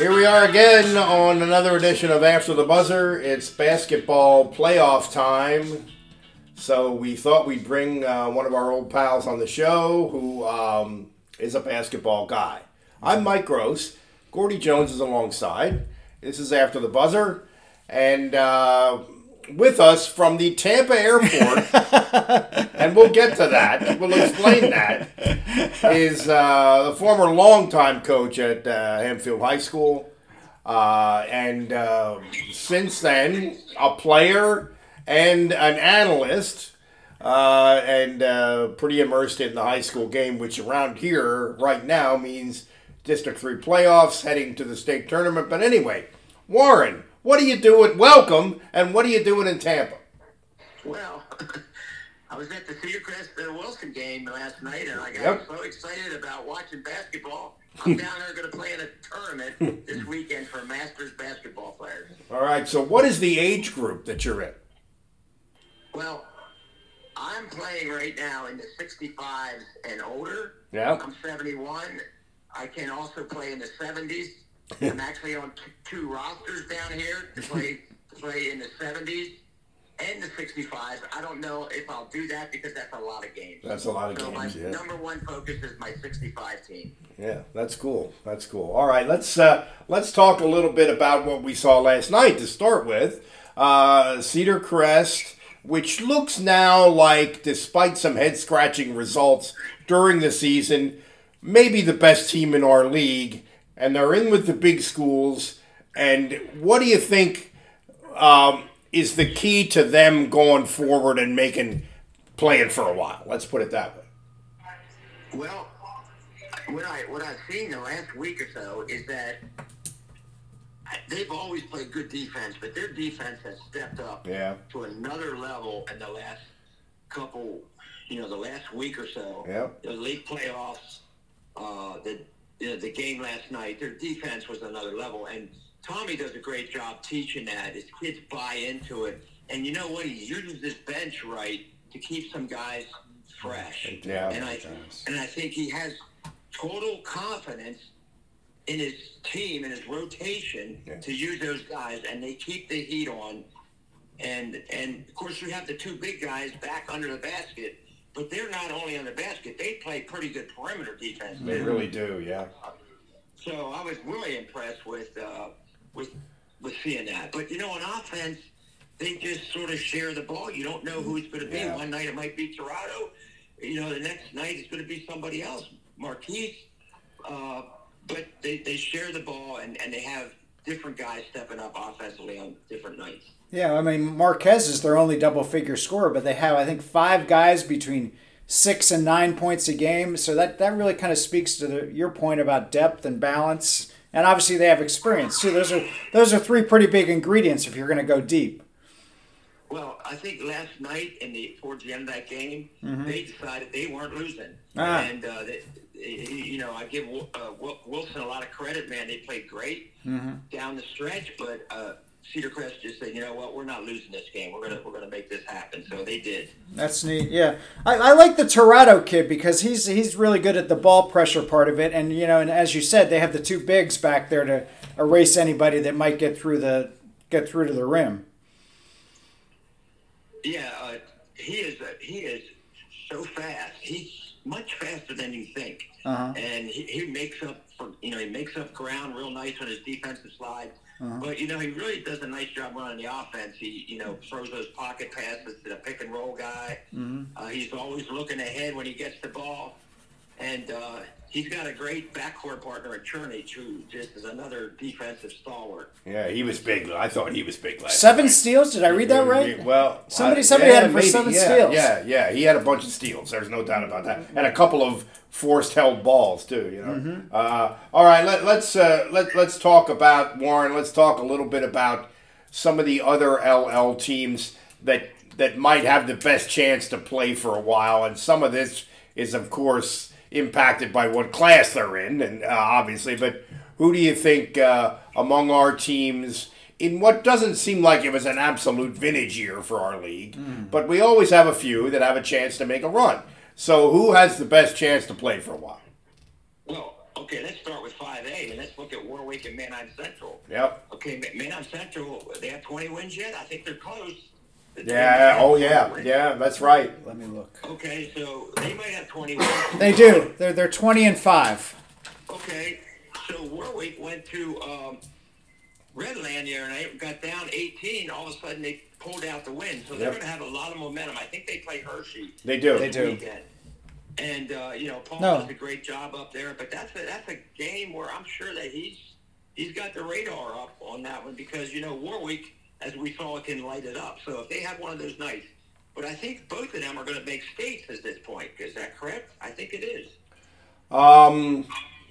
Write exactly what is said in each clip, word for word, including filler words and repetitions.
Here we are again on another edition of After the Buzzer. It's basketball playoff time. So we thought we'd bring uh, one of our old pals on the show who um, is a basketball guy. I'm Mike Gross. Gordy Jones is alongside. This is After the Buzzer. And uh, with us from the Tampa airport, and we'll get to that, we'll explain that, is uh, the former longtime coach at uh, Hempfield High School. Uh, and uh, since then, a player and an analyst, uh, and uh, pretty immersed in the high school game, which around here right now means District three playoffs, heading to the state tournament. But anyway, Warren, what are you doing? Welcome, and what are you doing in Tampa? Well, I was at the Cedar Crest uh, Wilson game last night, and I got Yep. so excited about watching basketball. I'm down there going to play in a tournament this weekend for Masters basketball players. All right, so what is the age group that you're in? Well, I'm playing right now in the sixty-fives and older. Yeah. I'm seventy-one. I can also play in the seventies. I'm actually on t- two rosters down here to play to play in the seventies and the sixty-fives. I don't know if I'll do that because that's a lot of games. That's a lot of so games, my yeah. number one focus is my sixty-five team. Yeah, that's cool. That's cool. All right, let's uh, let's talk a little bit about what we saw last night to start with. Uh, Cedar Crest, which looks now like, despite some head-scratching results during the season, maybe the best team in our league, and they're in with the big schools. And what do you think um, is the key to them going forward and making playing for a while? Let's put it that way. Well, what I what I've seen the last week or so is that they've always played good defense, but their defense has stepped up Yeah. to another level in the last couple, you know, the last week or so. Yeah. The late playoffs, uh, the you know, the game last night, their defense was another level, and Tommy does a great job teaching that. His kids buy into it, and you know what? He uses his bench right to keep some guys fresh. Yeah. And I and I think he has total confidence in his team and his rotation Yeah. to use those guys, and they keep the heat on. And and of course, you have the two big guys back under the basket, but they're not only on the basket; they play pretty good perimeter defense. They really do, yeah. So I was really impressed with uh, with with seeing that. But you know, on offense, they just sort of share the ball. You don't know who it's going to be. Yeah. One night it might be Toronto. You know, the next night it's going to be somebody else, Marquise. Uh, but they, they share the ball, and, and they have different guys stepping up offensively on different nights. Yeah, I mean, Marquez is their only double-figure scorer, but they have, I think, five guys between six and nine points a game. So that, that really kind of speaks to the, your point about depth and balance. And obviously they have experience, too. Those are those are three pretty big ingredients if you're going to go deep. Well, I think last night, in the towards the end of that game, Mm-hmm. they decided they weren't losing. Ah. And, uh, they, you know, I give uh, Wilson a lot of credit, man. They played great Mm-hmm. down the stretch, but uh, Cedar Crest just said, you know what, we're not losing this game. We're gonna we're gonna make this happen. So they did. That's neat, yeah. I, I like the Torado kid because he's he's really good at the ball pressure part of it, and you know, and as you said, they have the two bigs back there to erase anybody that might get through the get through to the rim. Yeah, uh, he is uh, he is so fast. He's much faster than you think, Uh-huh. and he, he makes up for you know he makes up ground real nice on his defensive slide. Uh-huh. But you know he really does a nice job running the offense. He you know throws those pocket passes to the pick and roll guy. Mm-hmm. Uh, he's always looking ahead when he gets the ball, and uh, he's got a great backcourt partner at Chernich, who just is another defensive stalwart. Yeah, he was big. I thought he was big last Seven night. steals? Did I read that right? Well, Somebody- I- somebody yeah, had him for maybe, seven yeah, steals. Yeah, yeah, he had a bunch of steals. There's no doubt about that, and a couple of forced held balls too. You know. Mm-hmm. Uh, all right, let, let's uh, let let's talk about Warren. Let's talk a little bit about some of the other L L teams that that might have the best chance to play for a while, and some of this is, of course, impacted by what class they're in, and uh, obviously, but. Who do you think uh, among our teams, in what doesn't seem like it was an absolute vintage year for our league, mm. but we always have a few that have a chance to make a run. So who has the best chance to play for a while? Well, okay, let's start with five A, and let's look at Warwick and Manheim Central. Yep. Okay, Manheim Central, they have twenty wins yet? I think they're close. Yeah, oh yeah, yeah, that's right. Let me look. Okay, so they might have twenty wins. They do. They're they're twenty and five. Okay, so Warwick went to um, Redland here, and they got down eighteen. All of a sudden, they pulled out the win. So they're Yep. going to have a lot of momentum. I think they play Hershey. They do. They do. Weekend. And uh, you know, Paul No. does a great job up there. But that's a that's a game where I'm sure that he's he's got the radar up on that one because you know Warwick, as we saw, can light it up. So if they have one of those nights, but I think both of them are going to make states at this point. Is that correct? I think it is. Um,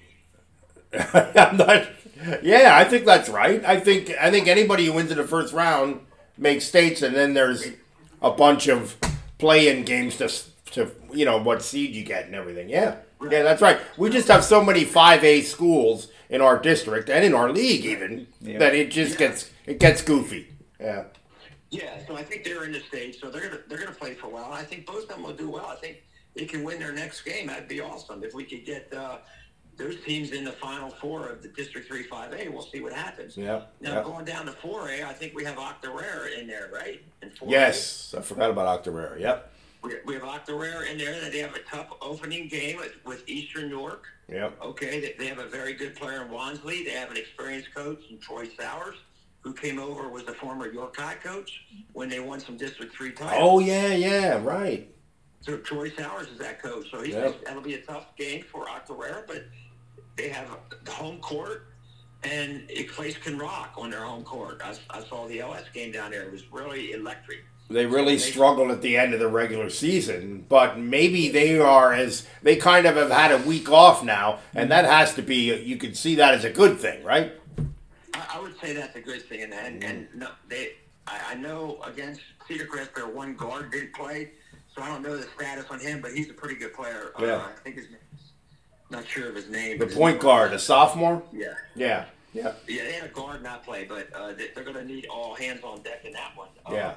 I'm not, yeah, I think that's right. I think I think anybody who wins in the first round makes states, and then there's a bunch of play-in games to to you know what seed you get and everything. Yeah, yeah, that's right. We just have so many five A schools in our district and in our league even Yeah. that it just gets it gets goofy. Yeah. Yeah, so I think they're in the stage, so they're gonna they're gonna play for a while. I think both of them will do well. I think they can win their next game. That'd be awesome if we could get uh, those teams in the final four of the District Three Five A. We'll see what happens. Yeah. Now yeah. going down to Four A, I think we have Octorara in there, right? In four A. Yes, I forgot about Octorara. Yep. We, we have Octorara in there. That they have a tough opening game with, with Eastern York. Yep. Okay, they, they have a very good player in Wansley. They have an experienced coach in Troy Sowers, who came over was the former York High coach when they won some District Three titles. Oh yeah, yeah, right. So Troy Sowers is that coach. So he's Yep. that'll be a tough game for Octorara, but they have the home court, and a place can rock on their home court. I, I saw the L S game down there. It was really electric. They really struggled at the end of the regular season, but maybe they are as they kind of have had a week off now, and that has to be you could see that as a good thing, right? I, I would say that's a good thing, and and, and no, they. I, I know against Cedar Crest, their one guard did play, so I don't know the status on him, but he's a pretty good player. Yeah. Uh, I think his name. Not sure of his name. The but his point name- guard, a sophomore. Yeah. Yeah, yeah, Yeah, they had a guard not play, but uh, they, they're going to need all hands on deck in that one. Uh, yeah.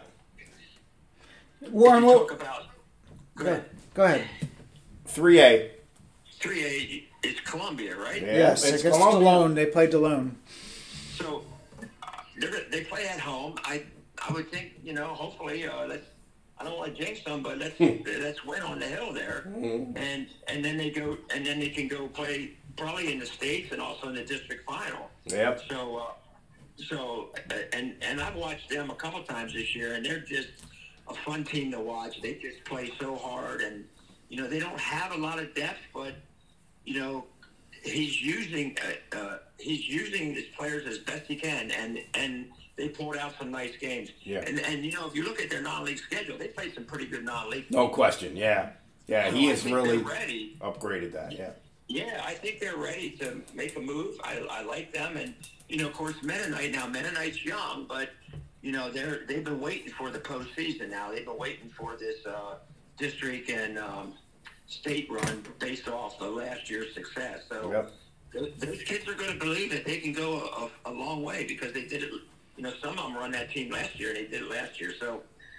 Warren, if you what? talk about. Go Go ahead. go ahead. Three A. three A is Columbia, right? Yeah, Yes, it's against Columbia. Delone. They played Delone. So uh, they're, gonna- they play at home. I I would think, you know, hopefully, uh, let's. I don't want to jinx them, but let's let's win on the hill there, Mhm. and and then they go and then they can go play probably in the states and also in the district final. Yep. So, uh, so, uh, and and I've watched them a couple times this year, and they're just a fun team to watch. They just play so hard, and you know they don't have a lot of depth, but you know he's using uh, uh, he's using his players as best he can, and and they pulled out some nice games. Yeah. And and you know if you look at their non-league schedule, they played some pretty good non-league. No question. Yeah, yeah. He So I has think really they're ready. upgraded that. Yeah. Yeah, I think they're ready to make a move. I, I like them, and you know, of course, Mennonite now. Mennonite's young, but you know, they're they've been waiting for the postseason now. They've been waiting for this uh, district and um, state run based off the last year's success. So Yep. th- those kids are going to believe that they can go a, a, a long way because they did it. You know, some of them run that team last year. They did it last year, so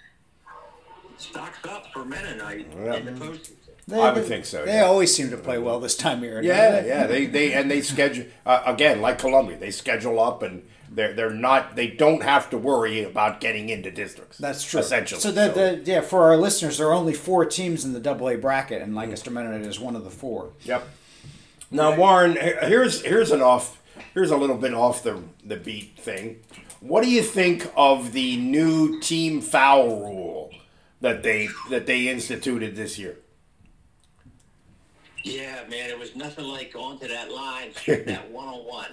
stocks up for Mennonite Yeah. in the postseason. They, I would they- think so, They yeah. always seem to play well this time of year. don't Yeah, they? yeah. They they and they schedule uh, again like Columbia. They schedule up and they're they're not. They don't have to worry about getting into districts. That's true. Essentially. So, the, the, yeah, for our listeners, there are only four teams in the Double A bracket, and Lancaster Mennonite is one of the four. Yep. Now, Warren, he- here's here's an off here's a little bit off the the beat thing. What do you think of the new team foul rule that they that they instituted this year? Yeah, man, it was nothing like going to that line, shooting that one-on-one.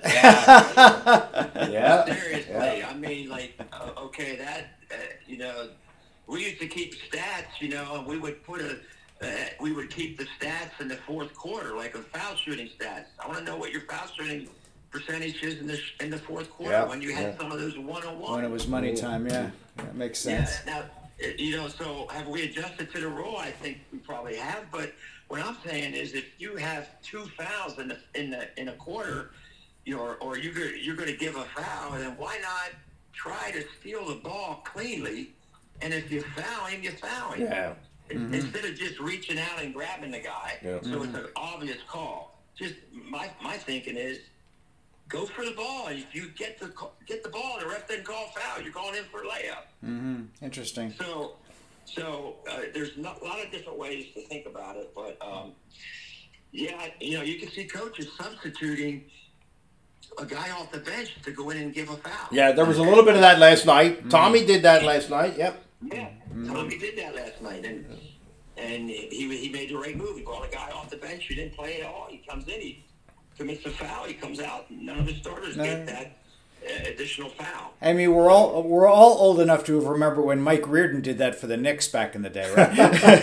Yeah. Seriously, Yeah. I mean, like, uh, okay, that, uh, you know, we used to keep stats, you know, and we would put a, uh, we would keep the stats in the fourth quarter, like a foul shooting stats. I want to know what your foul shooting percentage is in the in the fourth quarter Yeah, when you had yeah. some of those one-on-one. When it was money time, yeah. That makes sense. Yeah, now, it- you know, so have we adjusted to the rule? I think we probably have, but what I'm saying is if you have two fouls in the in the in a quarter, you know, or, or you're gonna, you're going to give a foul, then why not try to steal the ball cleanly? And if you foul him, you foul him. Yeah. In- Instead of just reaching out and grabbing the guy, Yeah. so it's an obvious call. just my my thinking is go for the ball. If you get the get the ball and the ref doesn't call foul, you're going in for a layup. Mm-hmm. Interesting. So, so uh, there's not, a lot of different ways to think about it, but um, yeah, you know, you can see coaches substituting a guy off the bench to go in and give a foul. Yeah, there was a little bit of that last night. Mm-hmm. Tommy did that last night. Yep. Yeah, Tommy did that last night, and and he he made the right move. He brought a guy off the bench who didn't play at all. He comes in, he commits a foul, he comes out. None of the starters no. get that uh, additional foul. I mean, we're all we're all old enough to remember when Mike Reardon did that for the Knicks back in the day, right?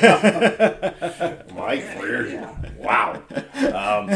Mike yeah, Reardon, yeah. Wow. Um,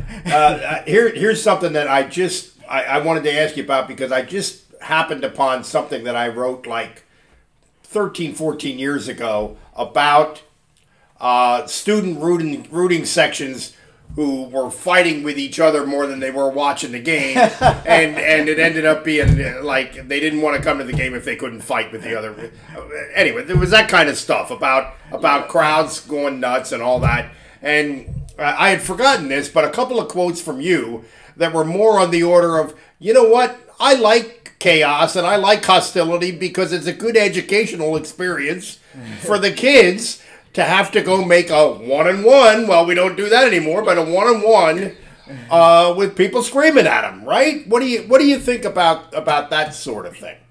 uh, here, here's something that I just I, I wanted to ask you about, because I just happened upon something that I wrote like thirteen, fourteen years ago about uh, student rooting rooting sections who were fighting with each other more than they were watching the game, and and it ended up being like they didn't want to come to the game if they couldn't fight with the other. Anyway, there was that kind of stuff about about crowds going nuts and all that. And I had forgotten this, but a couple of quotes from you that were more on the order of, you know what, I like chaos and I like hostility because it's a good educational experience for the kids to have to go make a one-on-one. Well, we don't do that anymore, but a one-on-one uh, with people screaming at them, right? What do you What do you think about about that sort of thing?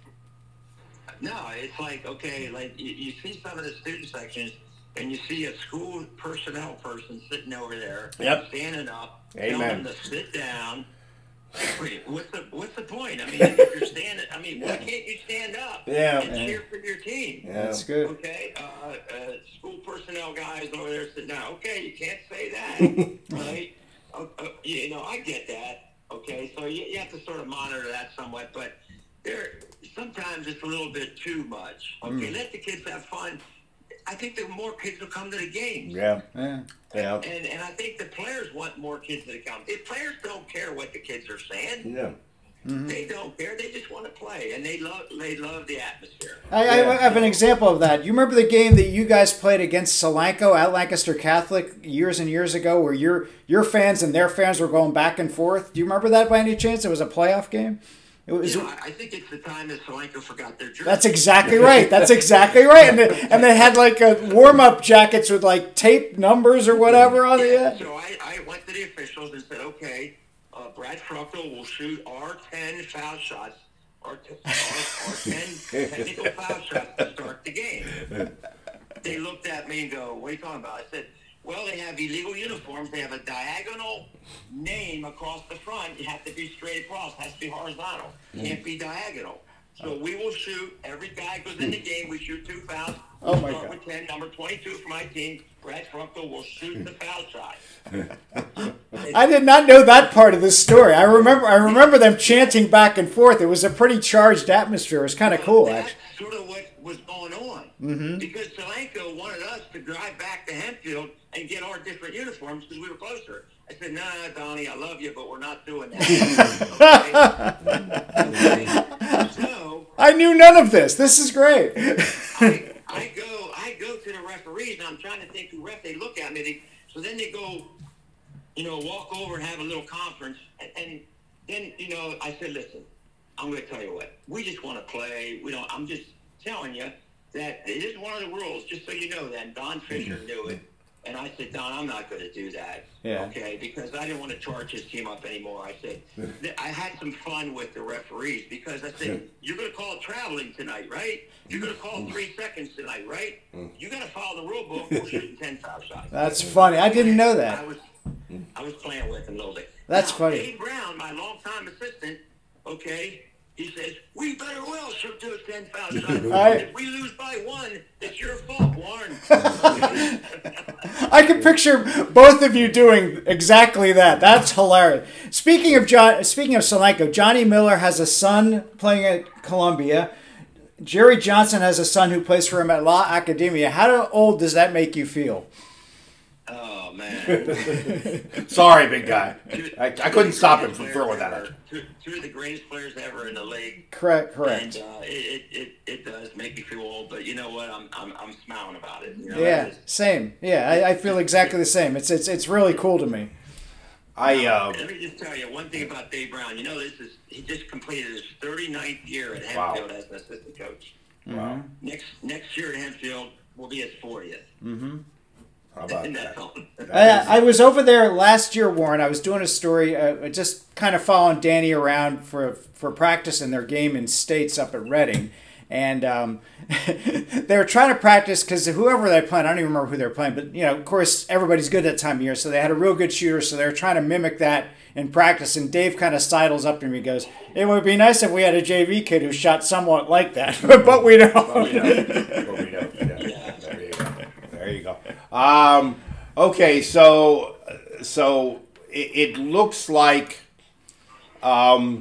No, it's like, okay, like you, you see some of the student sections, and you see a school personnel person sitting over there, yep. standing up, Amen. telling them to sit down. Wait, what's the what's the point? I mean, if you're standing, I mean, why can't you stand up yeah, and cheer for your team? Yeah. That's good. Okay, uh, uh, school personnel guys over there sitting down. Okay, you can't say that, right? Uh, uh, you know, I get that. Okay, so you, you have to sort of monitor that somewhat, but there sometimes it's a little bit too much. Okay, mm. let the kids have fun. I think the more kids will come to the games. Yeah, yeah, yeah. And and I think the players want more kids to come. The players don't care what the kids are saying. Yeah. Mm-hmm. They don't care. They just want to play, and they love they love the atmosphere. I, yeah. I have an example of that. You remember the game that you guys played against Solanco at Lancaster Catholic years and years ago, where your your fans and their fans were going back and forth? Do you remember that by any chance? It was a playoff game. It was, you know, I think it's the time that Solanco forgot their jersey. That's exactly right. That's exactly right. And they, and they had like a warm-up jackets with like tape numbers or whatever on the end. So I, I went to the officials and said, okay, uh, Brad Fruchtel will shoot our ten foul shots, our, t- our, our ten technical foul shots to start the game. They looked at me and go, what are you talking about? I said, well, they have illegal uniforms. They have a diagonal name across the front. You have to be straight across. It has to be horizontal. Can't be diagonal. So we will shoot. Every guy goes in the game. We shoot two fouls. Oh, my start God. with ten. Number twenty-two for my team, Brad Fruchtel, will shoot the foul shot. I did not know that part of the story. I remember I remember them chanting back and forth. It was a pretty charged atmosphere. It was kind of cool, That's actually. sort of what was going on. Mm-hmm. Because Solanco wanted us to drive back to Hempfield and get our different uniforms because we were closer. I said, nah, Donnie, I love you, but we're not doing that. okay. Okay. So, I knew none of this. This is great. I, I go I go to the referees, and I'm trying to think who ref. They look at me. They, so then they go, you know, walk over and have a little conference. And, and then, you know, I said, listen, I'm going to tell you what. We just want to play. We don't. I'm just telling you that it is one of the rules, just so you know that. And Don Fisher knew it. And I said, Don, I'm not going to do that, yeah. okay, because I didn't want to charge his team up anymore. I said, I had some fun with the referees because I said, you're going to call it traveling tonight, right? You're going to call three seconds tonight, right? You got to follow the rule book. We're shooting ten foul shots. That's funny. I didn't know that. I was, I was playing with him a little bit. That's now, funny. Dave Brown, my longtime assistant, okay, he says, we better well shoot two ten foul shots. I, if we lose by one, it's your fault, Warren. I can picture both of you doing exactly that. That's hilarious. Speaking of John, speaking of Solanco, Johnny Miller has a son playing at Columbia. Jerry Johnson has a son who plays for him at La Academia. How old does that make you feel? Oh, man. Sorry, big guy. I, I couldn't stop him from throwing that at you. Two, two of the greatest players ever in the league. Correct, correct. And uh, it, it, it does make me feel old, but you know what? I'm I'm, I'm smiling about it. You know, yeah, just, same. Yeah, I, I feel exactly the same. It's it's it's really cool to me. I uh, Let me just tell you one thing about Dave Brown. You know, this is he just completed his thirty-ninth year at Wow. Hempfield as an assistant coach. wow. Next next year at Hempfield will be his fortieth. How about And that? that's all. I, I was over there last year, Warren. I was doing a story, uh, just kind of following Danny around for for practice in their game in States up at Reading. And um, they were trying to practice because whoever they played, I don't even remember who they were playing, but you know, of course, everybody's good that time of year, so they had a real good shooter, so they were trying to mimic that in practice. And Dave kind of sidles up to me and goes, "It would be nice if we had a J V kid who shot somewhat like that, but we don't." But we don't. But we don't. Yeah. There you go. There you go. Um, okay, so so it, it looks like, um,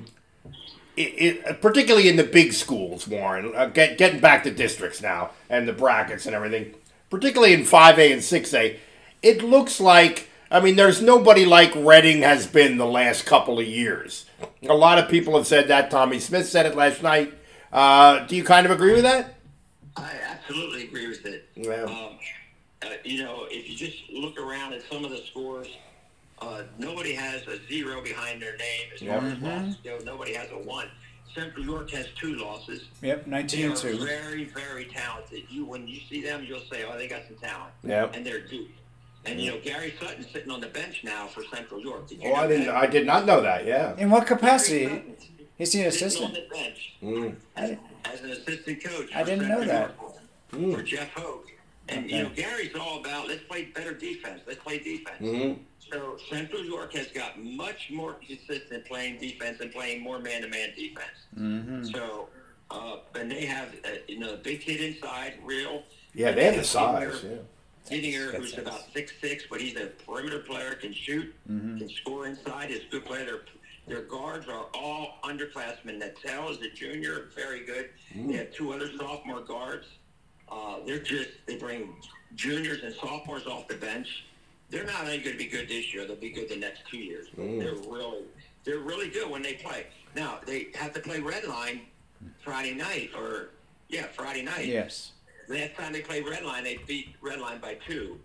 it, it particularly in the big schools, Warren. Uh, get, getting back to districts now and the brackets and everything, particularly in five A and six A, it looks like. I mean, there's nobody like Reading has been the last couple of years. A lot of people have said that. Tommy Smith said it last night. Uh, do you kind of agree with that? I absolutely agree with it. Yeah. Um, uh, you know, if you just look around at some of the scores, uh, nobody has a zero behind their name as far as losses go. Nobody has a one. Central York has two losses. Yep, They nineteen are and two. very, very talented. You, when you see them, you'll say, "Oh, they got some talent." Yep. And they're deep. And you know, Gary Sutton's sitting on the bench now for Central York. Did you Oh, know I didn't. that? I did not know that. Yeah. In what Gary capacity? Sutton's Is he an sitting on assistant? the bench Mm. as, as an assistant coach. I for didn't know Central that. York For Jeff Hoke. And, Okay. you know, Gary's all about, let's play better defense. Let's play defense. Mhm. So Central York has got much more consistent playing defense and playing more man-to-man defense. Mm-hmm. So, uh, and they have, uh, you know, a big kid inside, real. Yeah, they have the size. Yeah. Didinger, That's who's size. about six foot six, but he's a perimeter player, can shoot, Mm-hmm. can score inside, is a good player. Their, their guards are all underclassmen. Natel is a junior, very good. They have two other sophomore guards. Uh, they're just, they bring juniors and sophomores off the bench. They're not only going to be good this year, they'll be good the next two years. Mm. They're really, they're really good when they play. Now, they have to play Redline Friday night, or, yeah, Friday night. Yes. Last time they played Redline, they beat Redline by two.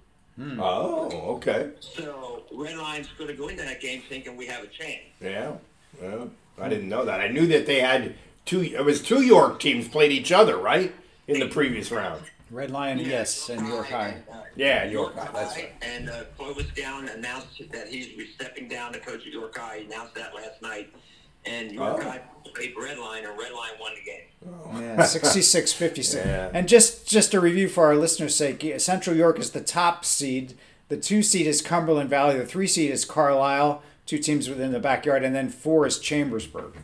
Oh, okay. So Redline's going to go into that game thinking we have a chance. Yeah. Well, I didn't know that. I knew that they had two. It was two York teams played each other, right, in the previous round. Red Lion, yes, and York High. Uh, Yeah, York High, that's High. right. And uh, Clovis Gown announced that he's stepping down to coach at York High. He announced that last night. And York Oh. High played Redline, and Redline won the game. Yeah, sixty-six fifty-six. Yeah. And just just a review for our listeners' sake, Central York is the top seed. The two seed is Cumberland Valley. The three seed is Carlisle. Two teams within the backyard, and then four is Chambersburg.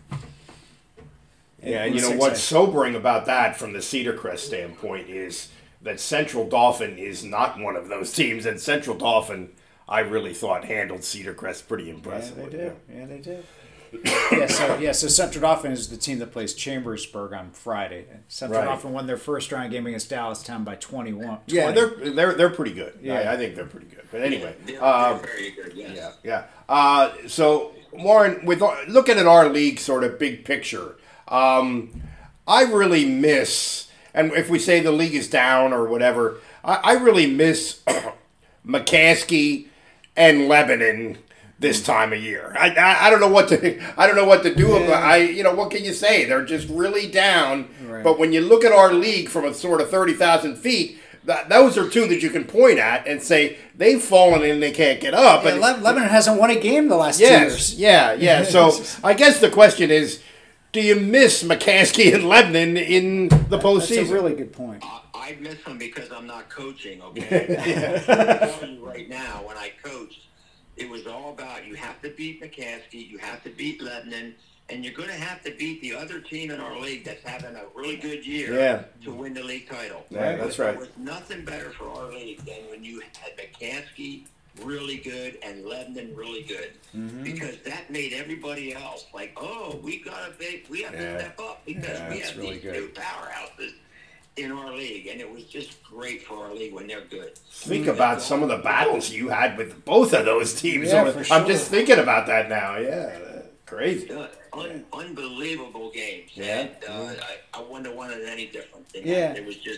Yeah, In and you know six what's A. sobering about that from the Cedar Crest standpoint is that Central Dauphin is not one of those teams, and Central Dauphin, I really thought handled Cedar Crest pretty Yeah, impressively. they did. Yeah, they did. yeah, so yeah, so Central Dauphin is the team that plays Chambersburg on Friday. Central Right. Dauphin won their first round game against Dallastown by twenty-one. Yeah, twenty. they're they're they're pretty good. Yeah. I, I think they're pretty good. But anyway, They're, uh, they're very good, yes. yeah, yeah. Uh, so Warren, with looking at our league, sort of big picture, um, I really miss, and if we say the league is down or whatever, I, I really miss McCaskey and Lebanon this time of year. I, I I don't know what to I don't know what to do about. I you know what can you say? They're just really down. Right. But when you look at our league from a sort of thirty thousand feet. That, those are two that you can point at and say they've fallen and they can't get up. Yeah, and Le- Lebanon hasn't won a game the last two yes, years. yeah, yeah. So I guess the question is, do you miss McCaskey and Lebanon in the That's postseason? a really good point. I, I miss them because I'm not coaching, okay? I'm telling you right now, when I coached, it was all about you have to beat McCaskey, you have to beat Lebanon, and you're going to have to beat the other team in our league that's having a really good year Yeah. to win the league title. Yeah, But that's right. There was nothing better for our league than when you had McCaskey really good and Lebanon really good, Mm-hmm. because that made everybody else like, oh, we got a big, we have Yeah. to step up because Yeah, we that's have really these good. two powerhouses in our league, and it was just great for our league when they're good. Think about some of the battles you had with both of those teams. Yeah, over- for I'm sure. just thinking about that now. Yeah, crazy. Uh, un- unbelievable games. Yeah. And uh, I, I wonder one is any different than Yeah. that. It was just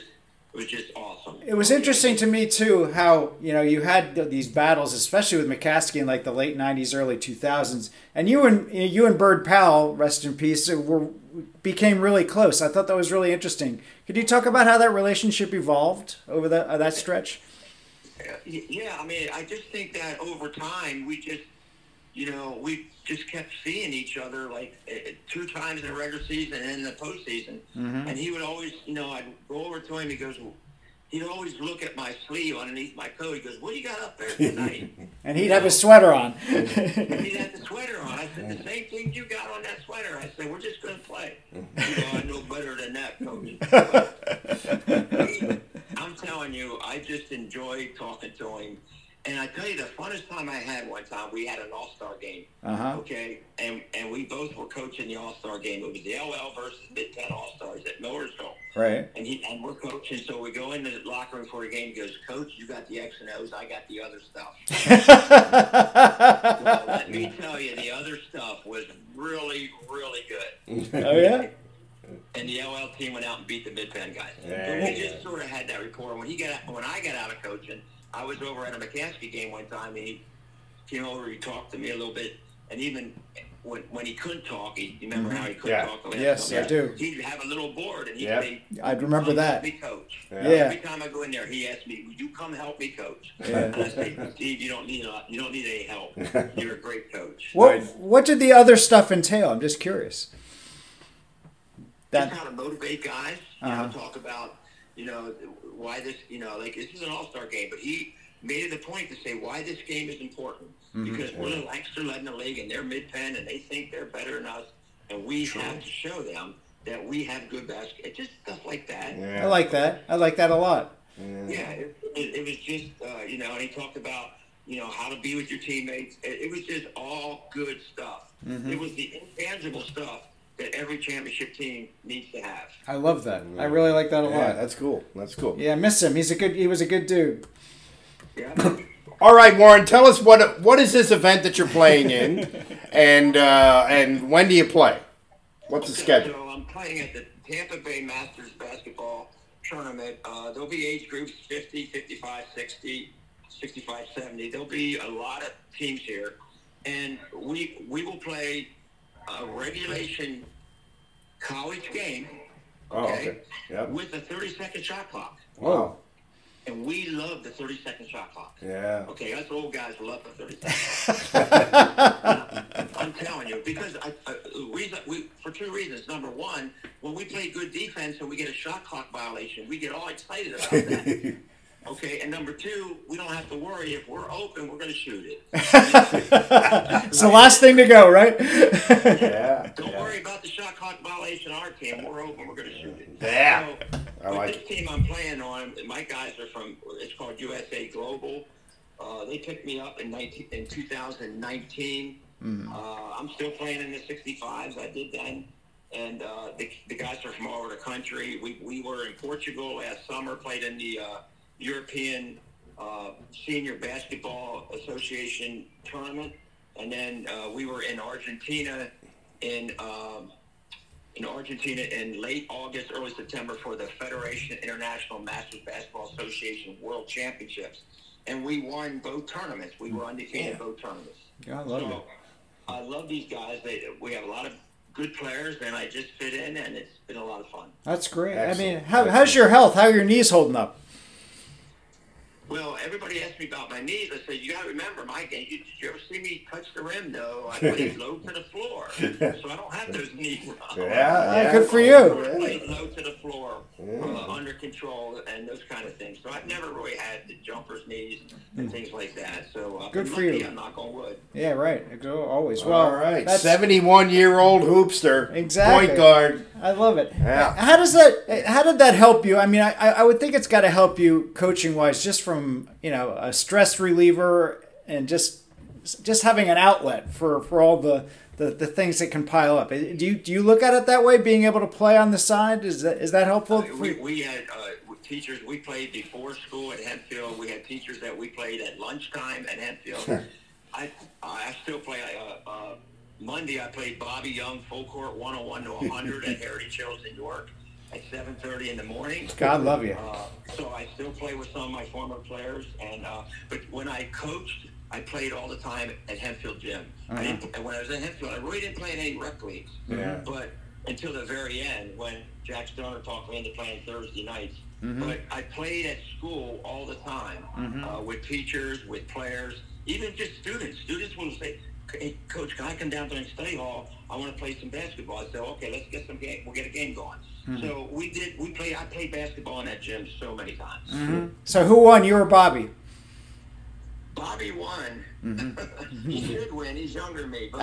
It was just awesome. It was interesting to me too how you know you had these battles, especially with McCaskey in like the late nineties, early two thousands, and you and you and Bird Powell, rest in peace, were became really close. I thought that was really interesting. Could you talk about how that relationship evolved over that uh, that stretch? Yeah, I mean, I just think that over time we just, you know, we just kept seeing each other like two times in the regular season and in the postseason. Mm-hmm. And he would always, you know, I'd go over to him. He goes, he'd always look at my sleeve underneath my coat. He goes, "What do you got up there tonight?" And he'd have his sweater on. And he'd have the sweater on. I said, "The same thing you got on that sweater." I said, "We're just going to play." You know, I know better than that, coach. But I'm telling you, I just enjoyed talking to him. And I tell you, the funnest time I had one time, we had an All-Star game, uh-huh. okay? And and we both were coaching the All-Star game. It was the L L versus Mid-Ten All-Stars at Millersville. Right. And he and we're coaching, so we go into the locker room for the game. He goes, "Coach, you got the X and O's, I got the other stuff." Well, let me tell you, the other stuff was really, really good. Oh, yeah? And the L L team went out and beat the Mid-Penn guys. Yeah, so we yeah. just sort of had that rapport. When he got when I got out of coaching, I was over at a McCaskey game one time, and he came over, he talked to me a little bit, and even when when he couldn't talk, he, you remember how he couldn't Yeah. talk? The last Yes, time? I do. He'd have a little board, and he'd Yeah. say, I'd remember "Come that. help me coach." Yeah. Yeah. Every time I go in there, he asks me, "Would you come help me coach?" Yeah. And I say, "Steve, you don't need a, you don't need any help. You're a great coach." What Nice. What did the other stuff entail? I'm just curious. Just how to motivate guys. You Uh-huh. know, talk about, you know, why this, you know, like this is an all-star game, but he made it a point to say why this game is important. Mm-hmm. Because we're the Lancaster led in the league, and they're Mid-Penn, and they think they're better than us, and we have to show them that we have good basketball. Just stuff like that. Yeah. I like that. I like that a lot. Yeah, it, it, it was just, uh, you know, and he talked about, you know, how to be with your teammates. It, it was just all good stuff. Mm-hmm. It was the intangible stuff that every championship team needs to have. I love that. I really like that a Yeah, lot. that's cool. That's cool. Yeah, I miss him. He's a good. He was a good dude. Yeah. All right, Warren, tell us what what is this event that you're playing in, and uh, and when do you play? What's the Okay, schedule? So I'm playing at the Tampa Bay Masters basketball tournament. Uh, there'll be age groups fifty, fifty-five, sixty, sixty-five, seventy. There'll be a lot of teams here, and we we will play a regulation college game. Oh, Okay. okay. Yep. With a thirty-second shot clock. Wow. And we love the thirty-second shot clock. Yeah. Okay, us old guys love the thirty-second shot clock. I'm telling you, because I, I, reason, we, for two reasons. Number one, when we play good defense and we get a shot clock violation, we get all excited about that. Okay, and number two, we don't have to worry. If we're open, we're going to shoot it. It's the last thing to go, right? Yeah. Don't yeah. worry about the shot clock violation on our team. We're open. We're going to shoot it. Yeah. So, I with like this it. team I'm playing on, my guys are from, it's called U S A Global. Uh, they picked me up in nineteen, in two thousand nineteen. Mm-hmm. Uh, I'm still playing in the sixty-fives. I did then. And uh, the, the guys are from all over the country. We, we were in Portugal last summer, played in the uh, European uh, Senior Basketball Association tournament. And then uh, we were in Argentina in um, in Argentina in late August, early September for the Federation International Masters Basketball Association World Championships. And we won both tournaments. We were undefeated Yeah. both tournaments. Yeah, I love so it. I love these guys. They, we have a lot of good players, and I just fit in, and it's been a lot of fun. That's great. Excellent. I mean, how, how's your health? How are your knees holding up? Well, everybody asks me about my knees. I said, you got to remember, Mike, did you, did you ever see me touch the rim? No, I played low to the floor, so I don't have those knees now. Yeah, Yeah, yeah. good for I you. played low to the floor, uh, under control, and those kind of things. So I've never really had the jumper's knees and things like that. So uh, Good I'm for lucky, you. I'm knock on wood. Yeah, right. Go always. Well, All right. that's- seventy-one-year-old hoopster. Exactly. Point guard. I love it. Yeah. How does that? How did that help you? I mean, I, I would think it's got to help you coaching wise, just from you know a stress reliever and just just having an outlet for, for all the, the, the things that can pile up. Do you do you look at it that way? Being able to play on the side is that is that helpful? Uh, we, we had uh, teachers, we played before school at Hempfield. We had teachers that we played at lunchtime at Hempfield. I I still play. Uh, uh, Monday I played Bobby Young full court one oh one to one hundred at Heritage Hills in York at seven thirty in the morning. God love you. Uh, still play with some of my former players, and uh, but when I coached, I played all the time at Hempfield Gym. Uh-huh. I didn't, and when I was at Hempfield, I really didn't play in any rec leagues. Yeah. But until the very end, when Jack Stoner talked me into playing Thursday nights. Mm-hmm. But I played at school all the time, mm-hmm. uh, with teachers, with players, even just students. Students will say, "Hey, Coach, can I come down to the study hall? I want to play some basketball." I said, "Okay, let's get some game. We'll get a game going." Mm-hmm. So we did. We played. I played basketball in that gym so many times. Mm-hmm. So who won? You or Bobby? Bobby won. Mm-hmm. He should win. He's younger than me. But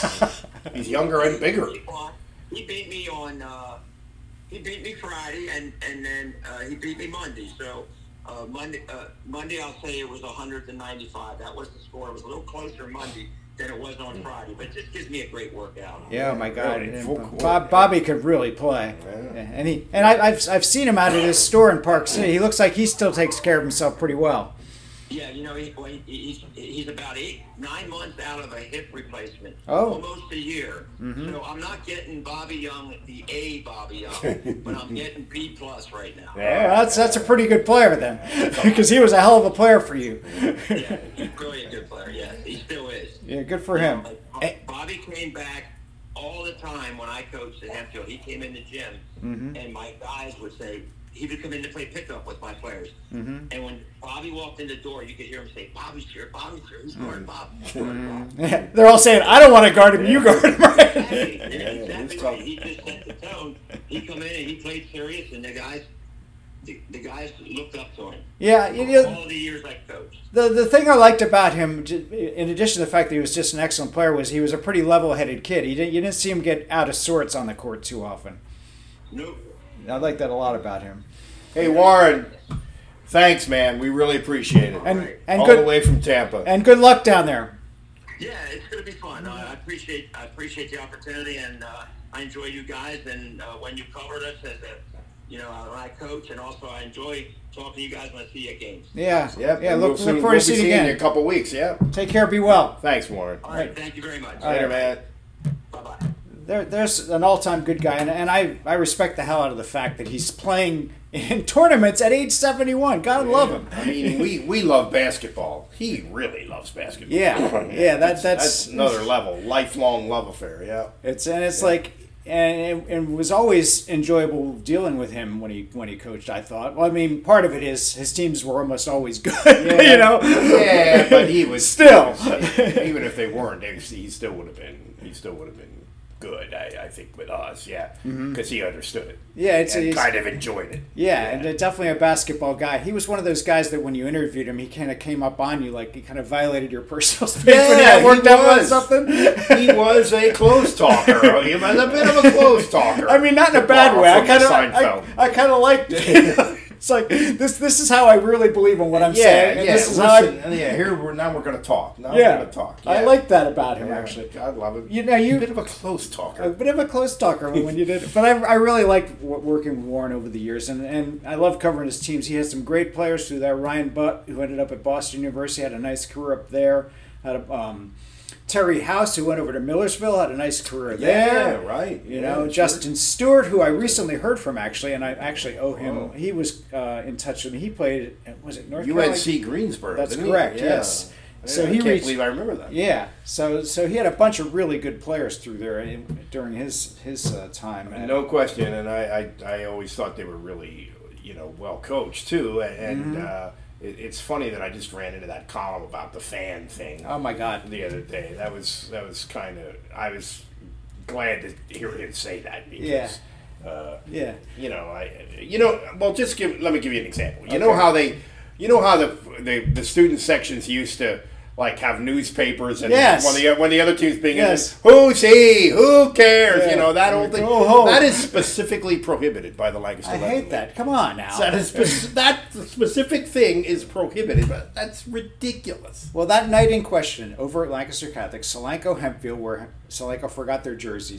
he's younger and bigger. He, he beat me on. Uh, he beat me Friday, and and then uh, he beat me Monday. So uh, Monday, uh, Monday, I'll say it was one hundred to ninety-five. That was the score. It was a little closer Monday than it was on Friday, but it just gives me a great workout. Yeah, oh my God, really, Bob, Bobby could really play, yeah. and he and I, I've I've seen him out at his store in Park City. He looks like he still takes care of himself pretty well. Yeah, you know, he, well, he, he's he's about eight, nine months out of a hip replacement. Oh. Almost a year. Mm-hmm. So I'm not getting Bobby Young, the A Bobby Young, but I'm getting B plus right now. Yeah, that's that's a pretty good player then, because he was a hell of a player for you. Yeah, he's really a good player. Yeah, he still is. Yeah, good for him. Like, Bobby came back all the time when I coached at Hempfield. He came in the gym, mm-hmm. and my guys would say. He would come in to play pickup with my players. Mm-hmm. And when Bobby walked in the door, you could hear him say, "Bobby's here, Bobby's here. Who's guarding Bob? Who's guarding Bob?" Yeah, they're all saying, "I don't want to guard him, you guard him." Right? Exactly. Yeah, exactly right. He just set the tone. He come in and he played serious, and the guys the, the guys looked up to him. Yeah. You know, all the years I coached. The, the thing I liked about him, in addition to the fact that he was just an excellent player, was he was a pretty level-headed kid. He didn't, you didn't see him get out of sorts on the court too often. Nope. I like that a lot about him. Hey, Warren, thanks, man. We really appreciate it. And, and All good, the way from Tampa. And good luck down there. Yeah, it's going to be fun. Uh, I appreciate I appreciate the opportunity, and uh, I enjoy you guys. And uh, when you covered us as a, you know, when I coach, and also I enjoy talking to you guys when I see you at games. Yeah, yep. yeah. Look, we'll look forward we'll to seeing you again again in a couple weeks. Yeah. Take care. Be well. Thanks, Warren. All right. Thank you very much. Later, man. Bye bye. There, there's an all-time good guy, and, and I, I respect the hell out of the fact that he's playing in tournaments at age seventy-one. God yeah. love him. I mean, we, we love basketball. He really loves basketball. Yeah, yeah. That, that's, that's another level, lifelong love affair. Yeah. It's and it's yeah. like, and it, it was always enjoyable dealing with him when he when he coached. I thought. Well, I mean, part of it is his teams were almost always good. Yeah. You know. Yeah, but he was still, he was, even if they weren't, they, he still would have been. He still would have been. Good, I, I think, with us, yeah, because mm-hmm. he understood it. Yeah, it's and it's, kind of enjoyed it. Yeah, yeah, and definitely a basketball guy. He was one of those guys that when you interviewed him, he kind of came up on you like he kind of violated your personal space yeah, when you had worked out on something. He was a close talker. He was a bit of a close talker. I mean, not in a bad way. I kind of, I, I kind of liked it. It's like this. This is how I really believe in what I'm yeah, saying. And yeah, this is listen, how I, yeah. Here we're now we're going to talk. Now yeah, we're going to talk. Yeah. I like that about him yeah, actually. I love it. You know, you a bit of a close talker. A bit of a close talker when you did it. But I, I really liked working with Warren over the years, and and I love covering his teams. He has some great players through there. Ryan Butt, who ended up at Boston University, had a nice career up there. Had a um, Terry House, who went over to Millersville, had a nice career there. Yeah, right. You yeah, know, sure. Justin Stewart, who I recently heard from actually, and I actually owe him. Oh. He was uh, in touch with me. He played, was it North U N C Carolina? Greensboro. That's didn't correct. He? Yeah. Yes. So yeah, he I can't reached, believe I remember that. Yeah. So so he had a bunch of really good players through there in, during his his uh, time. And, no question, and I, I I always thought they were really you know well coached too, and. Mm-hmm. Uh, It's funny that I just ran into that column about the fan thing. Oh my God! The other day, that was that was kind of. I was glad to hear him say that because. Yeah. Uh, yeah. You know, I. You know, well, just give. Let me give you an example. You okay. know how they. You know how the the the student sections used to. Like have newspapers and yes. when the when the other team's being yes. in, who's he? Who cares? Yeah. You know that old thing. Oh, oh. That is specifically prohibited by the Lancaster. I hate that. Come on now. That is spe- that specific thing is prohibited, but that's ridiculous. Well, that night in question over at Lancaster Catholic, Solanco Hempfield, where Solanco forgot their jerseys,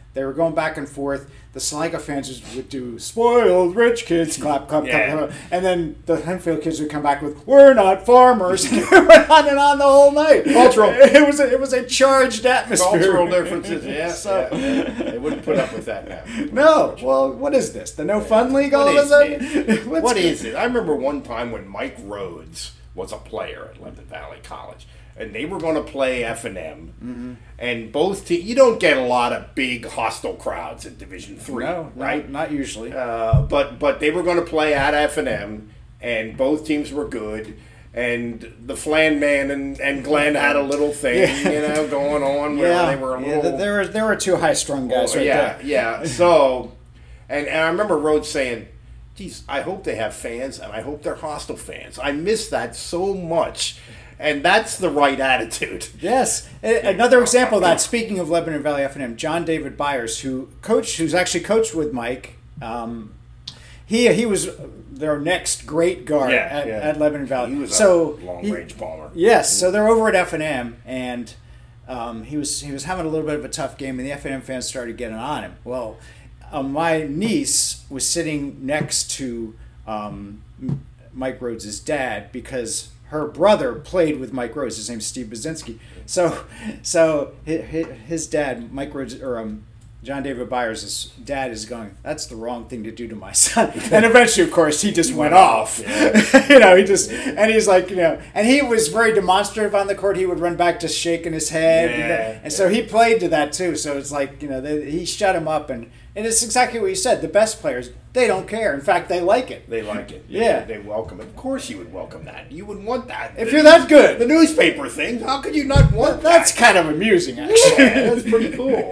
They were going back and forth. The Salanka fans would do spoiled rich kids, clap, clap, Yeah. clap, clap. And then the Henfield kids would come back with, we're not farmers. And it went on and on the whole night. Cultural. It was a, it was a charged atmosphere. Cultural differences, yeah. So- yeah, yeah. They wouldn't put up with that now. No. Well, what is this? The No Fun League all What of a is sudden? it? What's What go- is it? I remember one time when Mike Rhodes was a player at Lebanon Valley College, and they were going to play F and M, Mm-hmm. and both te- you don't get a lot of big hostile crowds in Division Three, No, right? right? Not usually. Uh, but but they were going to play at F and M, and both teams were good. And the Flan Man and, and Glenn had a little thing, Yeah. you know, going on where yeah, they were a yeah, little. there were there were two high strung guys Oh, right yeah, there. yeah. So, and, and I remember Rhodes saying, geez, I hope they have fans, and I hope they're hostile fans. I miss that so much. And that's the right attitude. Yes. A- Another example of that, speaking of Lebanon Valley F and M, John David Byers, who coached, who's actually coached with Mike, um, he he was their next great guard Yeah, at, yeah. at Lebanon Valley. He was so a long he- range bomber. Yes, so they're over at F and M, and um, he was he was having a little bit of a tough game, and the F and M fans started getting on him. Well, uh, my niece was sitting next to um, M- Mike Rhodes' dad because her brother played with Mike Rhodes. His name's Steve Baczynski. So, so hi- hi- his dad, Mike Rhodes, or um, John David Byers' dad, is going, that's the wrong thing to do to my son. And eventually, of course, he just went off. Yeah. You know, he just, and he's like, you know, and he was very demonstrative on the court. He would run back just shaking his head. Yeah, and, and so he played to that too. So it's like, you know, they, he shut him up. And, and it's exactly what you said. The best players, they don't care. In fact, they like it. They like it. Yeah. They welcome it. Of course you would welcome that. You would want that. If The- you're that good. The newspaper thing, how could you not want That's that? kind of amusing, actually. Yeah, that's pretty cool.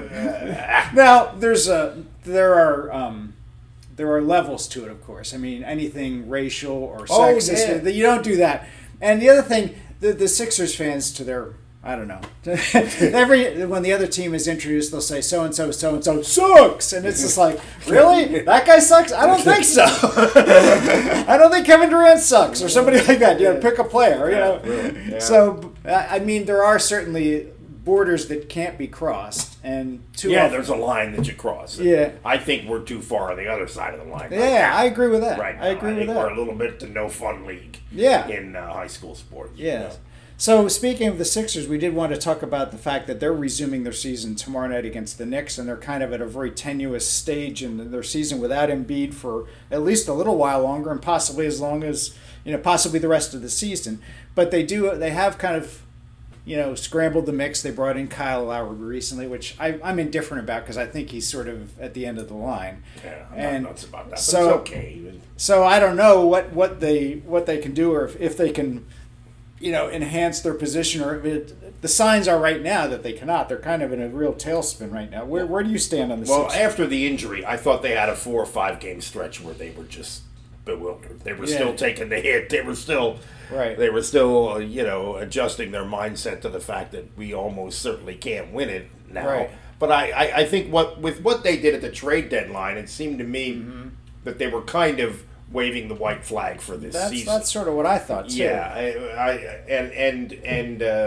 Uh, Now, there's a there are um, there are levels to it, of course. I mean, anything racial or Oh, sexist, yeah. you don't do that. And the other thing, the the Sixers fans, to their I don't know, every when the other team is introduced, they'll say so and so, so and so sucks, and it's just like, really, that guy sucks? I don't think so. I don't think Kevin Durant sucks, or somebody like that. You know, pick a player. You know, really, yeah. so I I mean, there are certainly borders that can't be crossed, and too yeah, often- there's a line that you cross. Yeah. I think we're too far on the other side of the line. right Yeah, now. I agree with that. Right now. I agree with think that. We're a little bit the no fun league. Yeah. In uh, high school sports. you Yeah. know. So speaking of the Sixers, we did want to talk about the fact that they're resuming their season tomorrow night against the Knicks, and they're kind of at a very tenuous stage in their season without Embiid for at least a little while longer, and possibly as long as you know, possibly the rest of the season. But they do, they have kind of, you know, scrambled the mix. They brought in Kyle Lowry recently, which I, I'm indifferent about because I think he's sort of at the end of the line. Yeah, I'm And not nuts about that. But so- it's okay. So I don't know what, what they what they can do, or if, if they can, you know, enhance their position, or if it, the signs are right now that they cannot. They're kind of in a real tailspin right now. Where where do you stand on this? Well, after the injury, I thought they had a four or five game stretch where they were just bewildered. They were Yeah. still taking the hit. They were still, Right. They were still, uh, you know, adjusting their mindset to the fact that we almost certainly can't win it now. Right. But I, I, I think what with what they did at the trade deadline, it seemed to me Mm-hmm. that they were kind of waving the white flag for this that's season. that's sort of what I thought too. Yeah, I, I and and and uh,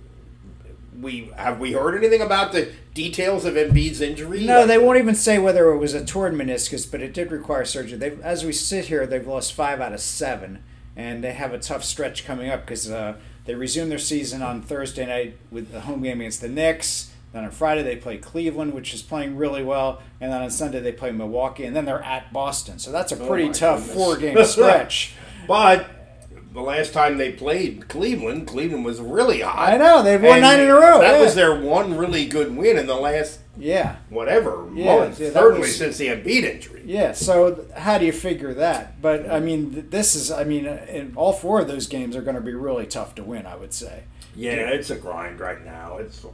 we have we heard anything about the details of Embiid's injury? No, Like- they won't even say whether it was a torn meniscus, but it did require surgery. They, as we sit here, they've lost five out of seven, and they have a tough stretch coming up because uh, they resume their season on Thursday night with the home game against the Knicks. Then on Friday they play Cleveland, which is playing really well, and then on Sunday they play Milwaukee, and then they're at Boston. So that's a Oh pretty my tough goodness. four-game stretch. But the last time they played Cleveland, Cleveland was really hot. I know, they've won And nine in a row, That yeah. was their one really good win in the last Yeah. whatever Yeah, month. yeah, that certainly was- since the Embiid injury. Yeah, so th- how do you figure that? But I mean, th- this is, I mean, uh, in all four of those games are going to be really tough to win, I would say. Yeah, it's a grind right now. It's.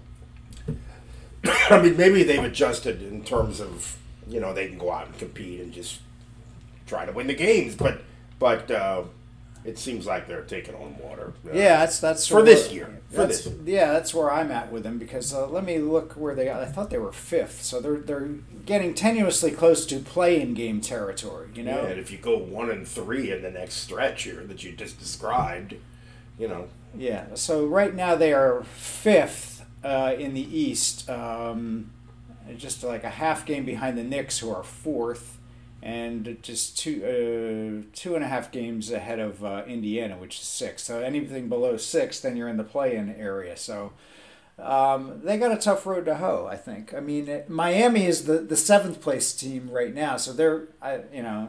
I mean, maybe they've adjusted in terms of, you know, they can go out and compete and just try to win the games, but but uh, it seems like they're taking on water. Uh, Yeah, that's that's For sort of this where- year. For that's- this. Yeah, that's where I'm at with them because uh, let me look where they are. I thought they were fifth, so they're they're getting tenuously close to play-in game territory. You know. Yeah, and if you go one and three in the next stretch here that you just described, you know. Yeah. So right now they are fifth uh, in the East. Um, just like a half game behind the Knicks, who are fourth, and just two uh, two and a half games ahead of uh, Indiana, which is sixth. So anything below six, then you're in the play-in area. So um, they got a tough road to hoe, I think. I mean, it, Miami is the, the seventh place team right now, so they're I, you know.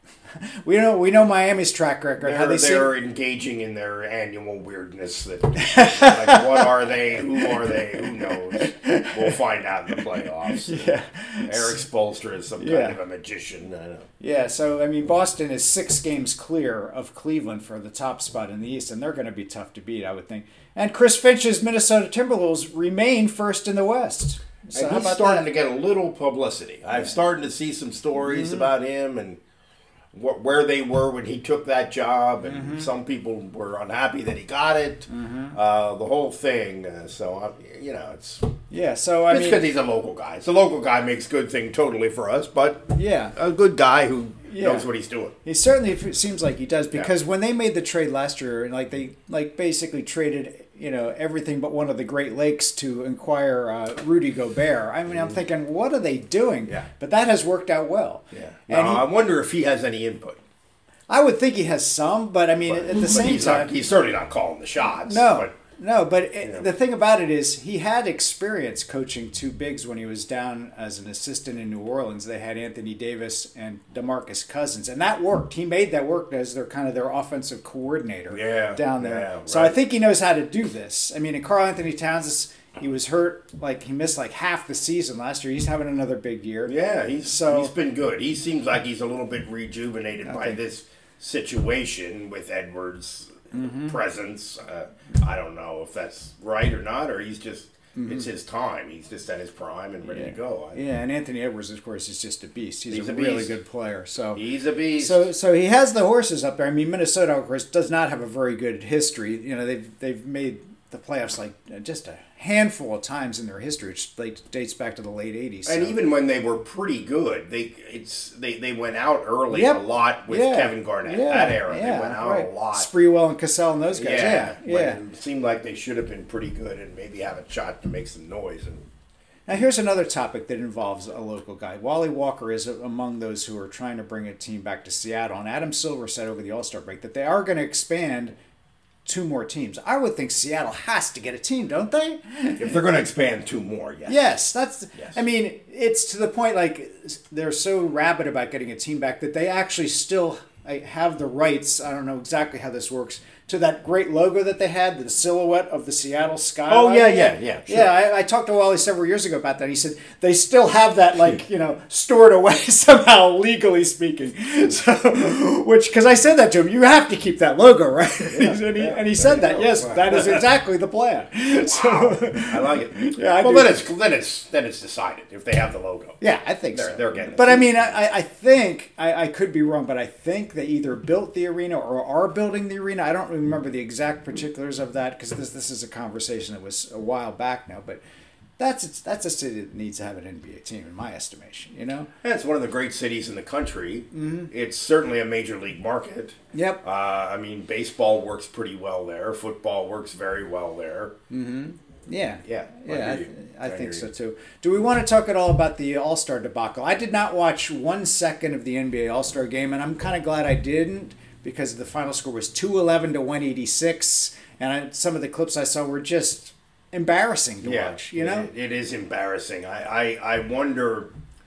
We know we know Miami's track record. They're, how they they're seem... engaging in their annual weirdness. That like, what are they? Who are they? Who knows? We'll find out in the playoffs. Yeah. Eric Spoelstra is some kind Yeah. of a magician. I know. Yeah, so I mean, Boston is six games clear of Cleveland for the top spot in the East, and they're going to be tough to beat, I would think. And Chris Finch's Minnesota Timberwolves remain first in the West. So And how he's about starting that? to get a little publicity. I'm starting to see some stories Mm-hmm. about him and what, where they were when he took that job, and Mm-hmm. some people were unhappy that he got it. Mm-hmm. Uh, the whole thing. Uh, so I, you know, it's Yeah, so I it's because mean, he's a local guy. The local guy makes good thing totally for us, but yeah, a good guy who Yeah. knows what he's doing. he certainly f- seems like he does, because when they made the trade last year, like they like basically traded, you know, everything but one of the Great Lakes to acquire uh, Rudy Gobert. I mean, I'm thinking, what are they doing? Yeah. But that has worked out well. Yeah. And Now, he- I wonder if he has any input. I would think he has some, but I mean, But, at the but same he's time, not, he's certainly not calling the shots. no, But no. But it, you know. the thing about it is, he had experience coaching two bigs when he was down as an assistant in New Orleans. They had Anthony Davis and DeMarcus Cousins, and that worked. He made that work as their kind of their offensive coordinator Yeah, down there. yeah, So I right. think he knows how to do this. I mean, and Karl Anthony Towns is. He was hurt, like he missed like half the season last year. He's having another big year. yeah, he's So- he's been good. He seems like he's a little bit rejuvenated by Okay. this situation with Edwards' Mm-hmm. presence. Uh, I don't know if that's right or not, or he's just it's his time. He's just at his prime and ready Mm-hmm. Yeah. to go. I- Yeah, and Anthony Edwards, of course, is just a beast. He's, He's a, a really beast. good player. So He's a beast. So, so he has the horses up there. I mean, Minnesota, of course, does not have a very good history. You know, they've they've made the playoffs like just a handful of times in their history, which like, dates back to the late eighties. and so. even when they were pretty good, they it's they, they went out early Yep. a lot with Yeah. Kevin Garnett. Yeah. That era, Yeah. they went out right. a lot. Spreewell and Cassell and those guys. Yeah, Yeah, yeah. when It seemed like they should have been pretty good and maybe have a shot to make some noise. And Now, here's another topic that involves a local guy. Wally Walker is among those who are trying to bring a team back to Seattle. And Adam Silver said over the All-Star break that they are going to expand two more teams. I would think Seattle has to get a team, don't they? if they're going to expand two more, yes. Yes, that's. Yes. I mean, it's to the point like they're so rabid about getting a team back that they actually still like, have the rights. I don't know exactly how this works. To that great logo that they had, the silhouette of the Seattle skyline. Oh, yeah, yeah, yeah, sure. Yeah, I, I talked to Wally several years ago about that. He said they still have that, like, you know, stored away somehow, legally speaking. So, which, because I said that to him, you have to keep that logo, right? Yeah, and, he, yeah, and he there said you that, go. yes, Wow. that is exactly the plan. So, I like it. Yeah, I well, do. then it's then it's then it's decided if they have the logo. yeah, I think They're- so. they're getting it. But I mean, I, I think, I, I could be wrong, but I think they either built the arena or are building the arena. I don't remember the exact particulars of that because this this is a conversation that was a while back now. But that's that's a city that needs to have an N B A team, in my estimation. You know. Yeah, it's one of the great cities in the country. Mm-hmm. It's certainly a major league market. Yep. Uh, I mean, baseball works pretty well there. Football works very well there. Yeah. Yeah, I Yeah, I, hear th- you. I I think hear so you. too. Do we want to talk at all about the All Star debacle? I did not watch one second of the N B A All Star game, and I'm kind of glad I didn't because the final score was two eleven to one eighty-six, and I, some of the clips I saw were just embarrassing to watch. You know? it, it is embarrassing. I, I, I wonder,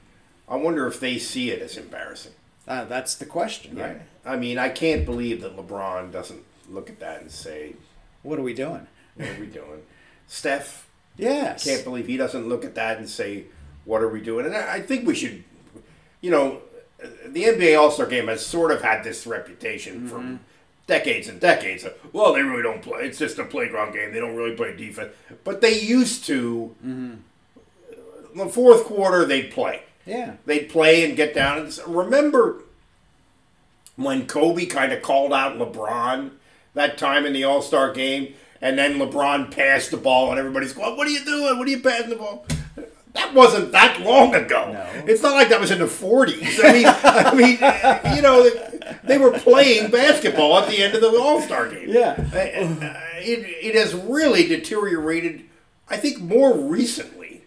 I wonder if they see it as embarrassing. Uh, that's the question, right? I mean, I can't believe that LeBron doesn't look at that and say, What are we doing? "What are we doing?" Steph, Yes. can't believe he doesn't look at that and say, "What are we doing?" And I I think we should, you know, the N B A All Star Game has sort of had this reputation for decades and decades. Of, well, they really don't play. It's just a playground game. They don't really play defense. But they used to. In the fourth quarter, they'd play. Yeah. They'd play and get down. And remember when Kobe kind of called out LeBron that time in the All Star Game? And then LeBron passed the ball, and everybody's going, "What are you doing? What are you passing the ball?" That wasn't that long ago. No. It's not like that was in the forties. I mean, I mean, you know, they were playing basketball at the end of the All Star Game. Yeah. Uh, It it has really deteriorated. I think more recently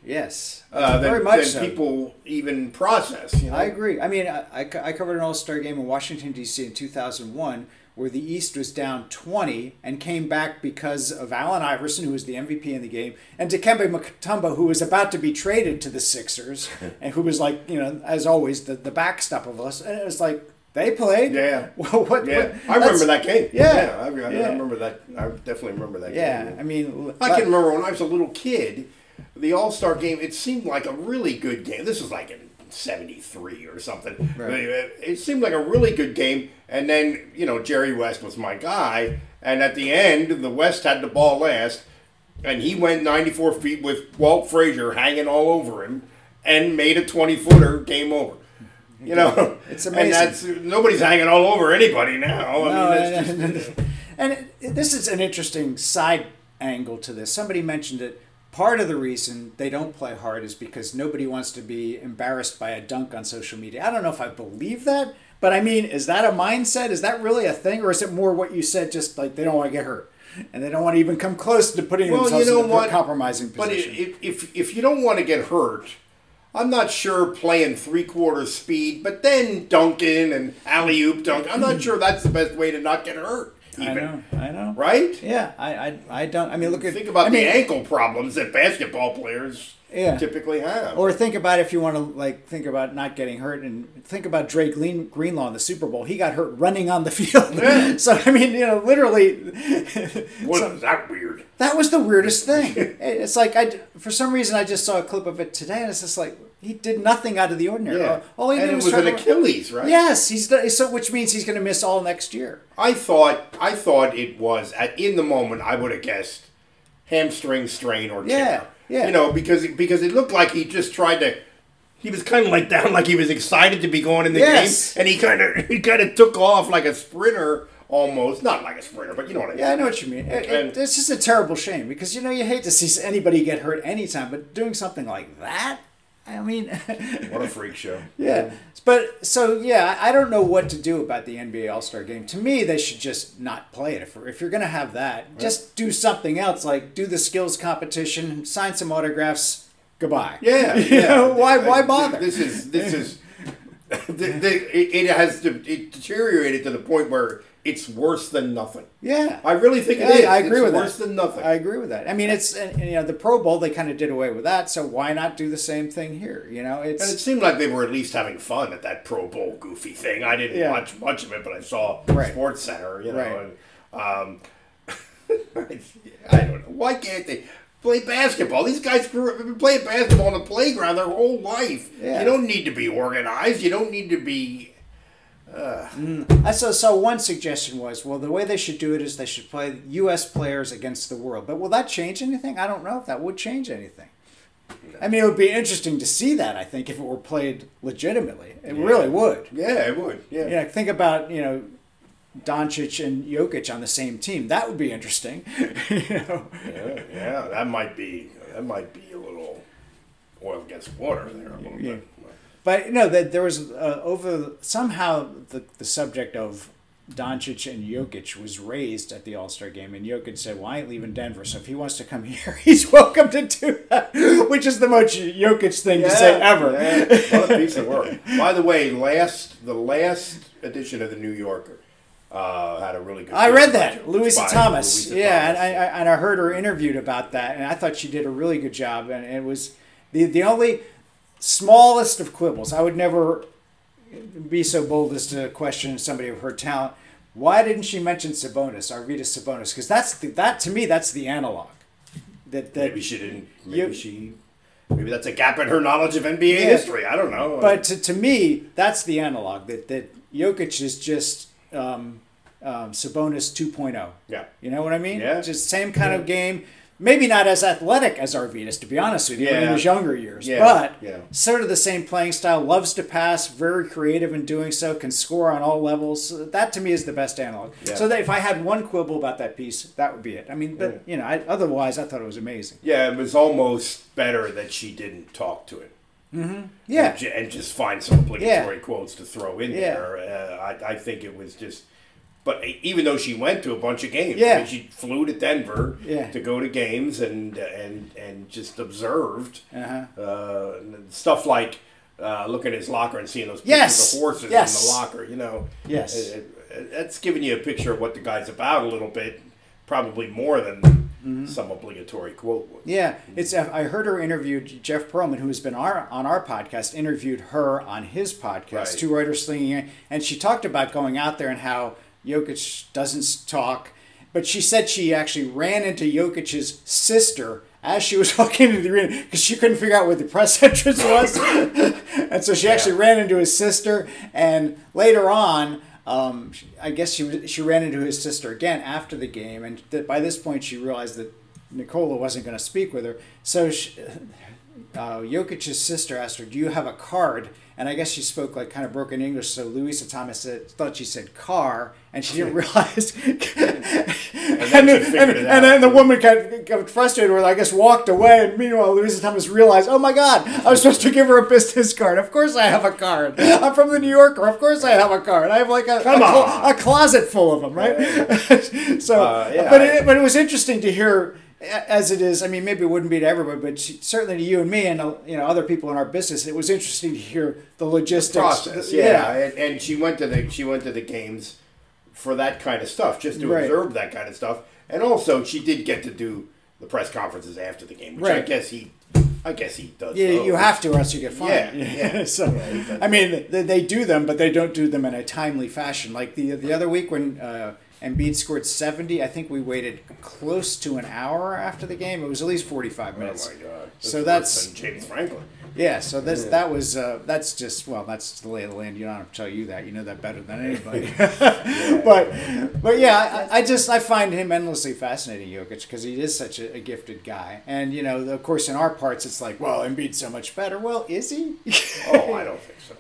Yes, uh, very than, much than so. people even process. You know? I agree. I mean, I, I I covered an All-Star game in Washington, D C in two thousand one where the East was down twenty and came back because of Allen Iverson, who was the M V P in the game, and Dikembe Mutombo, who was about to be traded to the Sixers, and who was like, you know, as always, the, the backstop of us. And it was like, they played? Yeah. Well, what, Yeah. what, I remember that game. Yeah. Yeah, I, I, Yeah. I remember that. I definitely remember that Yeah, game. I mean... I can remember when I was a little kid, the All-Star game, it seemed like a really good game. This was like in seventy-three or something. Right. It, it seemed like a really good game. And then, you know, Jerry West was my guy. And at the end, the West had the ball last. And he went ninety-four feet with Walt Frazier hanging all over him and made a twenty-footer, game over. You know, It's amazing. And that's nobody's hanging all over anybody now. I No, mean, that's and, just, and, and it, this is an interesting side angle to this. Somebody mentioned it. Part of the reason they don't play hard is because nobody wants to be embarrassed by a dunk on social media. I don't know if I believe that, but I mean, is that a mindset? Is that really a thing? Or is it more what you said, just like they don't want to get hurt? And they don't want to even come close to putting Well, themselves you know in a what? compromising But position. if, if if you don't want to get hurt, I'm not sure playing three quarter speed, but then dunking and alley oop dunk. I'm not sure that's the best way to not get hurt. Even, I know, I know. right? Yeah, I, I, I don't. I mean, look at Think about I the mean, ankle problems that basketball players Yeah. typically have. Or think about if you want to like think about not getting hurt, and think about Drake Green, Greenlaw in the Super Bowl. He got hurt running on the field. Yeah. So I mean, you know, literally, What so- was that weird? that was the weirdest thing. It's like I, for some reason, I just saw a clip of it today, and it's just like he did nothing out of the ordinary. Yeah, All he and did it was was try an to- Achilles, right? Yes, he's done- so, which means he's going to miss all next year. I thought I thought it was at, in the moment. I would have guessed hamstring strain or tear. Yeah, yeah. You know, because because it looked like he just tried to. He was kind of like down, like he was excited to be going in the Yes. game, and he kind of he kind of took off like a sprinter almost, not like a sprinter, but you know what I mean. Yeah, I know what you mean. It, And- it, it's just a terrible shame because you know you hate to see anybody get hurt anytime, but doing something like that, I mean, What a freak show. yeah. But so yeah, I I don't know what to do about the N B A All Star Game. To me, they should just not play it. If if you're gonna have that, just do something else, like do the skills competition, sign some autographs. Goodbye. Yeah, You yeah. know, why why bother? This is this is. the, the, it, it has to, it deteriorated to the point where it's worse than nothing. Yeah. I really think it Yeah, is. I agree it's with worse that. than nothing. I agree with that. I mean, it's and, you know the Pro Bowl they kind of did away with that, so why not do the same thing here? You know, it's And it seemed like they were at least having fun at that Pro Bowl goofy thing. I didn't Yeah. watch much of it, but I saw Right. Sports Center, you know. Right. And, um, I don't know. Why can't they play basketball? These guys grew up, have been playing basketball on the playground their whole life. Yeah. You don't need to be organized. You don't need to be... I saw, so one suggestion was, well, the way they should do it is they should play U S players against the world. But will that change anything? I don't know if that would change anything. I mean, it would be interesting to see that, I think, if it were played legitimately. It really would. Yeah, it would. Yeah. Yeah, think about, you know, Doncic and Jokic on the same team. That would be interesting. you know? yeah. Yeah, that might be... That might be a little oil against water there a little Yeah. bit. But you know that there was uh, over somehow the the subject of Doncic and Jokic was raised at the All Star game, and Jokic said, "Well, I ain't leaving Denver, so if he wants to come here, he's welcome to do that," which is the most Jokic thing to say ever. Yeah. What a piece of work. By the way, last the last edition of the New Yorker uh, had a really good. I piece read about that, it. Louisa By Thomas. Louisa yeah, Thomas. and I, I and I heard her interviewed about that, and I thought she did a really good job. And it was the the only smallest of quibbles. I would never be so bold as to question somebody of her talent. Why didn't she mention Sabonis, Arvydas Sabonis? Because that's the, that to me that's the analog. That that. Maybe she didn't. Maybe You- she. Maybe that's a gap in her knowledge of N B A Yeah. history. I don't know. But to, to me, that's the analog. That that Jokic is just um, um, Sabonis two point oh. yeah. You know what I mean? Yeah. Just same kind of game. Maybe not as athletic as Arvydas, to be honest with you, in Yeah. his younger years. Yeah, But yeah. sort of the same playing style. Loves to pass. Very creative in doing so. Can score on all levels. That to me is the best analog. Yeah. So that if I had one quibble about that piece, that would be it. I mean, but you know, I, otherwise I thought it was amazing. Yeah, it was almost better that she didn't talk to it. Yeah. And, ju- and just find some obligatory Yeah. quotes to throw in Yeah. there. Uh, I, I think it was just. but even though she went to a bunch of games, Yeah. I mean, she flew to Denver Yeah. to go to games and and and just observed Uh-huh. uh, stuff like uh, looking at his locker and seeing those pictures Yes. of horses Yes. in the locker. You know, Yes. It- it- that's giving you a picture of what the guy's about a little bit, probably more than some obligatory quote would. Yeah, it's. I heard her interview Jeff Pearlman, who has been our, on our podcast, interviewed her on his podcast, Right. Two Writers Slinging In, and she talked about going out there and how Jokic doesn't talk, but she said she actually ran into Jokic's sister as she was walking into the arena because she couldn't figure out where the press entrance was, and so she actually ran into his sister, and later on. Um, I guess she was, she ran into his sister again after the game, and that by this point she realized that Nikola wasn't going to speak with her. So she, uh, Jokic's sister asked her, "Do you have a card?" And I guess she spoke like kind of broken English, so Louisa Thomas said, thought she said car, and she didn't realize. and, then then, she figured and, it and out. then the woman got, got frustrated with her, I guess walked away, and meanwhile Louisa Thomas realized, oh my God, I was supposed to give her a business card. Of course I have a card. I'm from the New Yorker. Of course I have a card. I have like a, a, Come clo- on. a closet full of them, right? so, Uh, yeah, but, I- it, but it was interesting to hear, as it is. I mean, maybe it wouldn't be to everybody, but certainly to you and me and uh, you know other people in our business, it was interesting to hear the logistics. Process, yeah, And, and she went to the she went to the games for that kind of stuff, just to Right. observe that kind of stuff, and also she did get to do the press conferences after the game, which I Right. guess he, I guess he does. Yeah, you those. have to, or else you get fined. Yeah, yeah. so, Yeah, he does I mean, they, they do them, but they don't do them in a timely fashion. Like the the other week when uh, Embiid scored seventy, I think we waited close to an hour after the game. It was at least forty-five Oh minutes. my God! So worse that's- than James Franklin. Yeah, so that's that was uh, that's just well, that's the lay of the land. You don't have to tell you that. You know that better than anybody. but but yeah, I, I just I find him endlessly fascinating, Jokic, because he is such a, a gifted guy. And you know, of course, in our parts, it's like, well, Embiid's so much better. Well, is he? Oh, I don't think so.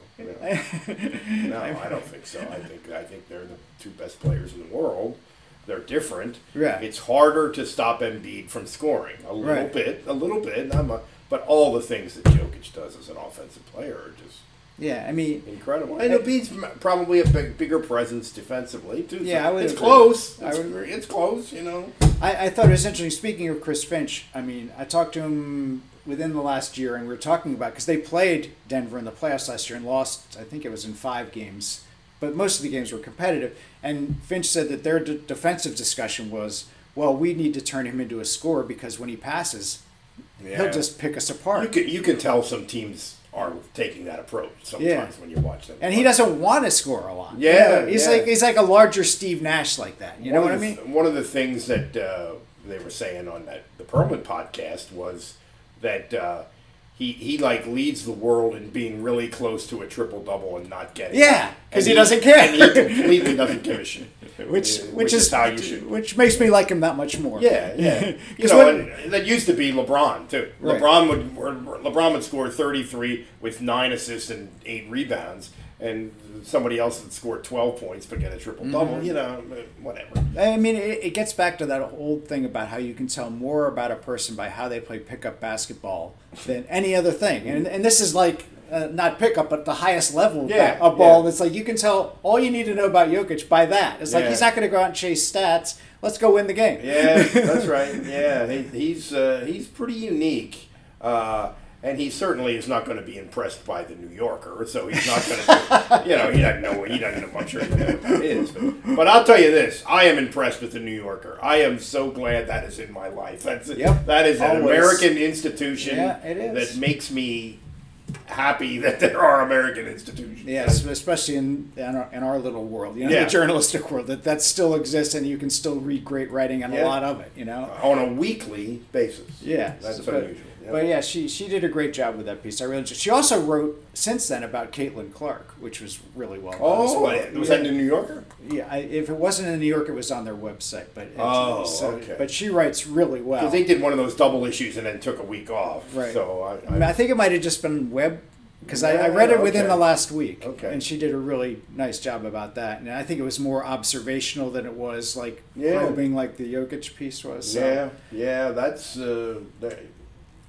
No. no, I don't think so. I think I think they're the two best players in the world. They're different. Yeah. It's harder to stop Embiid from scoring a little Right. bit, a little bit. I'm a, but all the things that Jokic does as an offensive player are just Yeah, I mean, incredible. And Embiid's m- probably a big, bigger presence defensively too. Yeah, So I would It's agree. close. I It's, would agree. it's close. You know. I, I thought it was interesting. Speaking of Chris Finch, I mean, I talked to him within the last year, and we were talking about because they played Denver in the playoffs last year and lost. I think it was in five games, but most of the games were competitive. And Finch said that their d- defensive discussion was, well, we need to turn him into a scorer because when he passes, Yeah. he'll just pick us apart. You can you can tell some teams are taking that approach sometimes Yeah. when you watch them. and he doesn't want to score a lot. Yeah, You know, he's yeah. like he's like a larger Steve Nash like that. You know One what I of the mean? th- one of the things that uh, they were saying on that the Perlman podcast was that uh, he he like leads the world in being really close to a triple double and not getting Yeah, it. 'cause And he doesn't care. And he completely doesn't give a shit. Which, Uh, which is how you should. which makes me like him that much more. Yeah, yeah. You 'Cause know, when- and that used to be LeBron too. Right. LeBron would or LeBron would score thirty-three with nine assists and eight rebounds, and somebody else would score twelve points but get a triple double. Mm-hmm. You know, whatever. I mean, it, it gets back to that old thing about how you can tell more about a person by how they play pickup basketball than any other thing. And and this is like uh, not pickup, but the highest level of Yeah, ba- of ball. yeah. It's like you can tell all you need to know about Jokic by that. It's like Yeah. he's not going to go out and chase stats. Let's go win the game. Yeah, that's right. Yeah, he, he's uh, he's pretty unique, uh, and he certainly is not going to be impressed by the New Yorker. So he's not going to, you know, he doesn't know he doesn't know. I'm sure he knows what that is. But, but I'll tell you this: I am impressed with the New Yorker. I am so glad that is in my life. That's Yep. that is an Always. American institution Yeah, it is. that makes me happy that there are American institutions. Yes, especially in in our, in our little world, you know, Yeah. the journalistic world, that that still exists, and you can still read great writing and Yeah. a lot of it. You know. On a weekly basis. Yeah, that's but, unusual. Yeah. But yeah, she she did a great job with that piece. I really enjoyed. She also wrote since then about Caitlin Clark, which was really well done. as Oh, well. was yeah. that in the New Yorker? Yeah, I, if it wasn't in New York, it was on their website. But it's, Oh, so, okay. But she writes really well. Because they did one of those double issues and then took a week off. Right. So I, I, mean, I think it might have just been web because I, I Yeah, read it within okay. the last week. Okay. And she did a really nice job about that. And I think it was more observational than it was like Yeah. probing like the Jokic piece was. So. yeah, yeah, that's uh, that,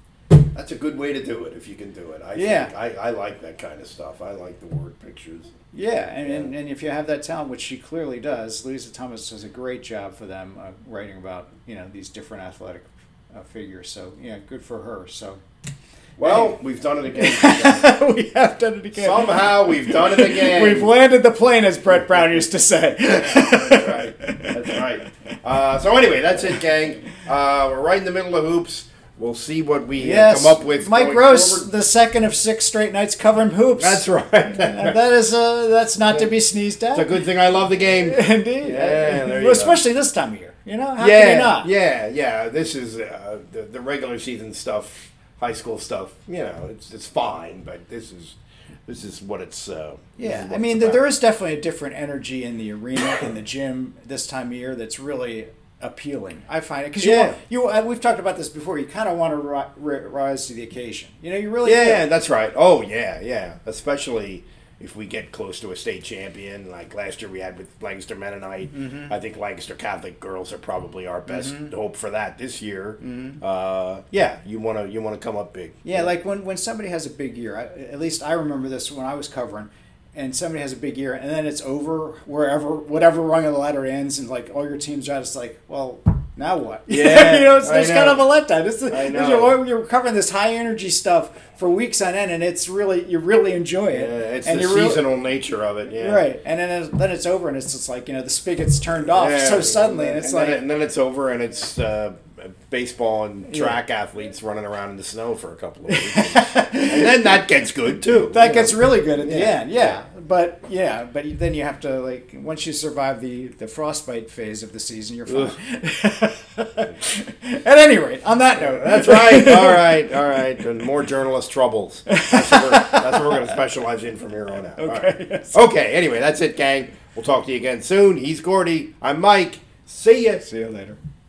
That's a good way to do it if you can do it. I Yeah. think, I, I like that kind of stuff. I like the word pictures. Yeah, and, Yeah. And, and if you have that talent, which she clearly does, Lisa Thomas does a great job for them uh, writing about you know these different athletic uh, figures. So yeah, good for her. So Well, we've done it again. we have done it again. Somehow we've done it again. We've landed the plane, as Brett Brown used to say. That's right. That's right. Uh, so anyway, that's it, gang. Uh, we're right in the middle of hoops. We'll see what we Yes, uh, come up with. Mike going Gross, forward. the second of six straight nights covering hoops. That's right. And that is uh, that's not to be sneezed at. It's a good thing I love the game. Indeed. Yeah, there you well, go. especially this time of year. You know, how yeah, can you not? yeah, yeah. This is uh, the, the regular season stuff, high school stuff. You know, it's it's fine, but this is this is what it's. Uh, this is Yeah, what I mean, it's about. there is definitely a different energy in the arena, in the gym this time of year that's really appealing. I find it because you, Yeah. want- you, uh, we've talked about this before. You kind of want to ri- ri- rise to the occasion. You know, you really Yeah, do. that's right. Oh, yeah, yeah. Especially if we get close to a state champion, like last year we had with Lancaster Mennonite. Mm-hmm. I think Lancaster Catholic girls are probably our best Mm-hmm. hope for that this year. Uh, yeah, you want to you want to come up big. Yeah, like when, when somebody has a big year, I, at least I remember this when I was covering, and somebody has a big year, and then it's over wherever, whatever rung of the ladder it ends, and like all your teams are out, it's like, well, now what? Yeah, you know, it's, I it's know. kind of a letdown. It's the, I it's- know. You're, you're covering this high energy stuff for weeks on end, and it's really, you really enjoy Yeah, it. it's and the you're really- seasonal nature of it. Yeah, Right, and then it- then it's over, and it's just like you know the spigot's turned off Yeah, so suddenly, and it's then like it- and then it's over, and it's uh, baseball and track athletes running around in the snow for a couple of weeks, and then that gets good too. that you gets know. really good at the Yeah, end. Yeah. yeah. But yeah, but then you have to like once you survive the the frostbite phase of the season, you're fine. At any rate, on that note, That's right. All right. All right. And more journalist troubles. That's what we're, that's what we're going to specialize in from here on out. All right. Okay. yes. Okay. Anyway, that's it, gang. We'll talk to you again soon. He's Gordy. I'm Mike. See ya. See you later.